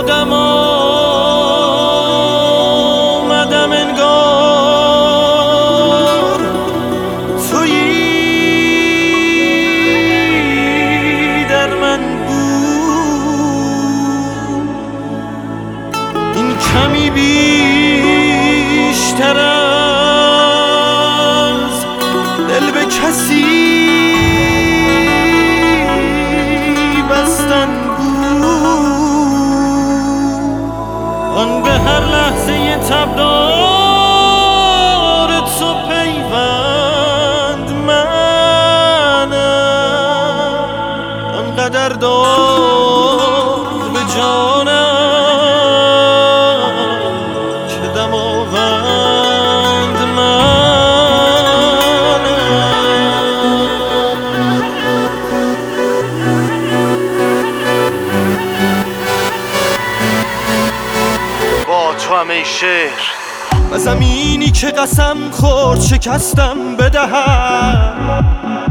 خودم آمدم انگار تویی در من بود. این کمی بیشتر از دل به کسی بستن آن به هر لحظه تبدار تو پیوند منم آنقدر دار به جانم که دماوند منم. با تو همه شعر و زمینی که قسم خورد شکستم بدهم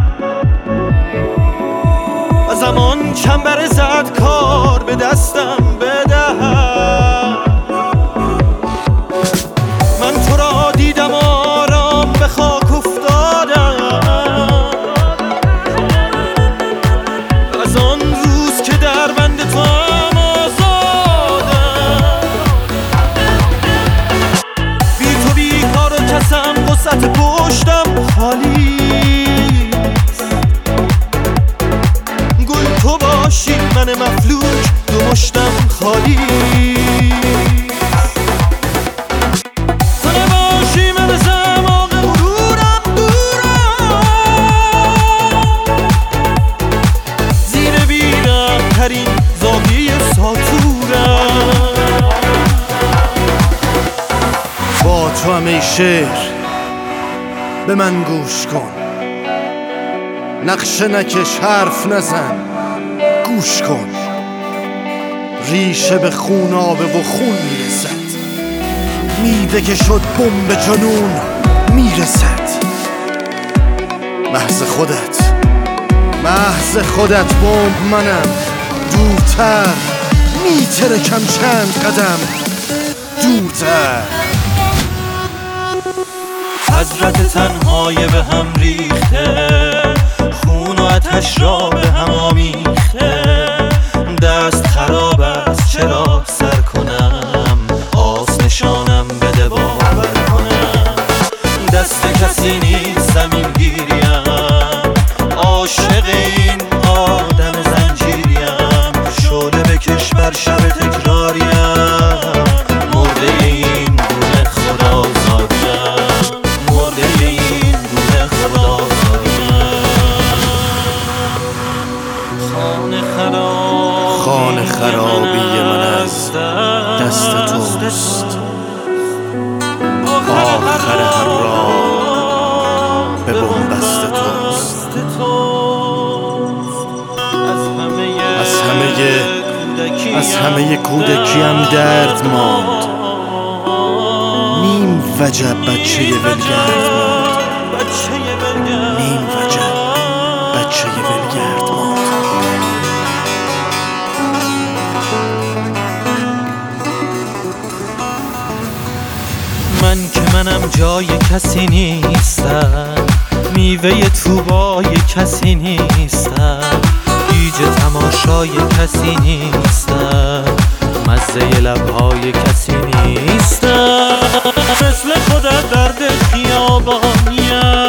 و زمان چنبر زد کار به دستم بدهم. من تو را دیدم آرام به خاک افتادم از آن روز که در بند تو قصت پشتم خالیست. گل تو باشی من مفلوک دو مشتم خالیست. تو نباشی من زماغ غرورم دورم زیر بیرم ترین زاویه ساتورم. با تو همه شعر به من گوش کن، نقشه نکش حرف نزن گوش کن. ریشه به خون آبه و خون میرسد، میده که شد بمب جنون میرسد. محض خودت بمب منم، دورتر میترکم چند قدم دورتر. حضرت تنهای به هم ریخته، خون و آتش را به هم آمیخته. دست خراب است چرا سر کنم، آس نشانم بده باور کنم. دست کسی نیست زمین گیریم، عاشق این آدم زنجیریم. شعله بکش بر شب تکراریم، مرده این گونه خدا زادیم. خانه خرابی من از دست توست، آخر هر راه به بنبست توست. از همه کودکیم درد ماند، نیم وجب بچه ولگرد ماند. نیم وجب بچه ولگرد ماند. من که منم جای کسی نیستم، میوه توبای کسی نیستم، گیج تماشای کسی نیستم، مزه لبهای کسی نیستم. مثل خودت درد خیابانیم،